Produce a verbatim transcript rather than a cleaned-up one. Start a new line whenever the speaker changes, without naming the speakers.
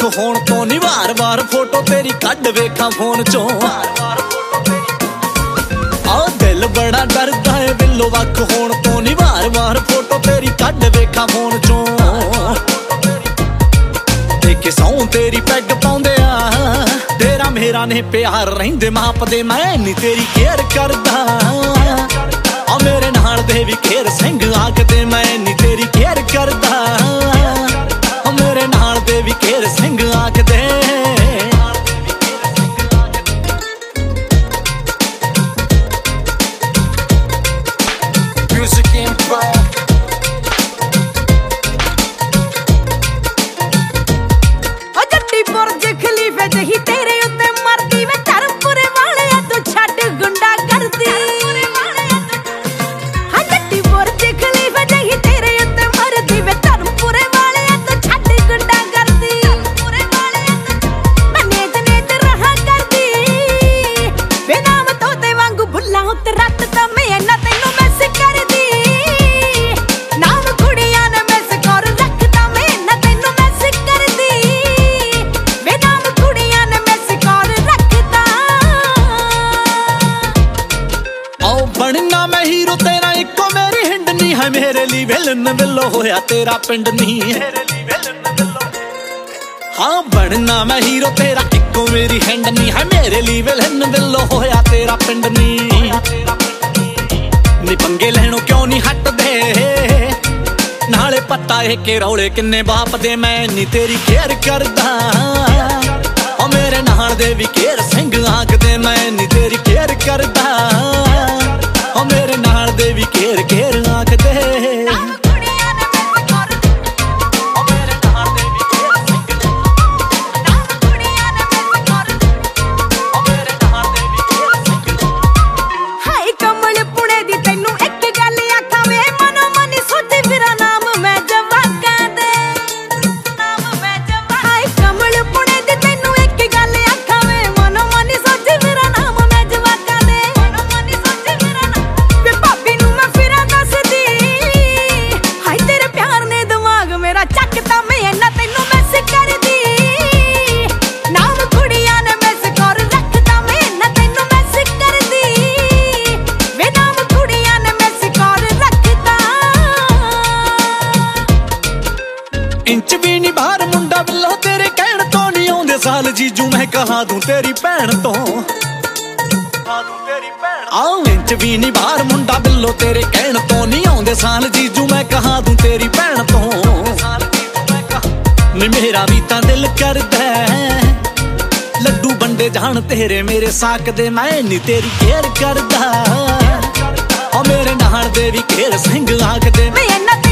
ਹੋਣ ਤੋਂ ਨੀ ਵਾਰ ਵਾਰ ਫੋਟੋ ਤੇਰੀ ਕੱਢ ਵੇਖਾਂ ਫੋਨ ਚੋਂ। ਆ ਦਿਲ ਬੜਾ ਡਰਦਾ ਏ ਬਿੱਲੋ ਵੱਖ ਹੋਣ ਤੋਂ ਨੀ ਵਾਰ ਵਾਰ ਫੋਟੋ ਤੇਰੀ ਕੱਢ ਵੇਖਾਂ ਫੋਨ ਚੋਂ। ਦੇਖੇ ਸੌਂ ਤੇਰੀ ਪੈਗ ਪਾਉਂਦੇ ਆ ਤੇਰਾ ਮੇਰਾ ਨੇ ਪਿਆਰ ਰਹਿੰਦੇ ਮਾਪਦੇ ਮੈਂ ਨੀ ਤੇਰੀ ਕੇਅਰ ਕਰਦਾ। ਆ ਮੇਰੇ ਨਾਲ ਦੇ ਵੀ ਘੇਰ ਸਿੰਘ ਆਖਦੇ ਮੈਂ ਨੀ ਤੇਰੀ ਕੇਅਰ ਕਰਦਾ। ਆ ਮੇਰੇ ਨਾਲ ਦੇ ਵੀ ਘੇਰ ਸਿੰਘ ਆਖਦੇ। ਬਣਨਾ ਮੈਂ ਹੀਰੋ ਤੇਰਾ ਇੱਕੋ ਮੇਰੀ ਹਿੰਡ ਨੀ ਹੈ ਮੇਰੇ ਲਈ ਵਿਲਨ ਬਿੱਲੋ ਹੋਇਆ ਤੇਰਾ ਪਿੰਡ ਨੀ। ਹਾਂ ਬਣਨਾ ਮੈਂ ਹੀਰੋ ਤੇਰਾ ਇੱਕੋ ਮੇਰੀ ਹਿੰਡ ਨੀ ਹੈ ਮੇਰੇ ਲਈ ਵਿਲਨ ਬਿੱਲੋ ਹੋਇਆ ਤੇਰਾ ਪਿੰਡ ਨੀ। ਨੀ ਪੰਗੇ ਲੈਣੋਂ ਕਿਉਂ ਨੀ ਹਟਦੇ ਨਾਲੇ ਪਤਾ ਏ ਕਿ ਰੌਲੇ ਕਿੰਨੇ ਬਾਪ ਦੇ ਮੈਂ ਨੀ ਤੇਰੀ ਕੇਅਰ ਕਰਦਾ। ਓ ਮੇਰੇ ਨਾਲ ਦੇ ਵੀ ਘੇਰ ਸਿੰਘ ਆਖਦੇ ਮੈਂ ਨੀ ਤੇਰੀ ਕੇਅਰ ਕਰਦਾ। ਓ ਮੇਰੇ ਨਾਲ ਦੇ ਵੀ ਘੇਰ ਘੇਰ ਆਖਦੇ। इंच भी नी बाहर मुंडा बिल्लो तेरे कहण तो नी आउंदे साल जीजू मैं कहा दूं तेरी भैन तो। आओ इंच भी नी बाहर मुंडा बिल्लो तेरे कहण तो नी आउंदे साल जीजू मैं कहा दूं तेरी भैन तो। नी मेरा भी तां दिल करदा लड्डू बंडे जान तेरे मेरे साक दे मैं नी तेरी केयर करदा। ओ मेरे नाल दे भी घेर सिंह आखदे।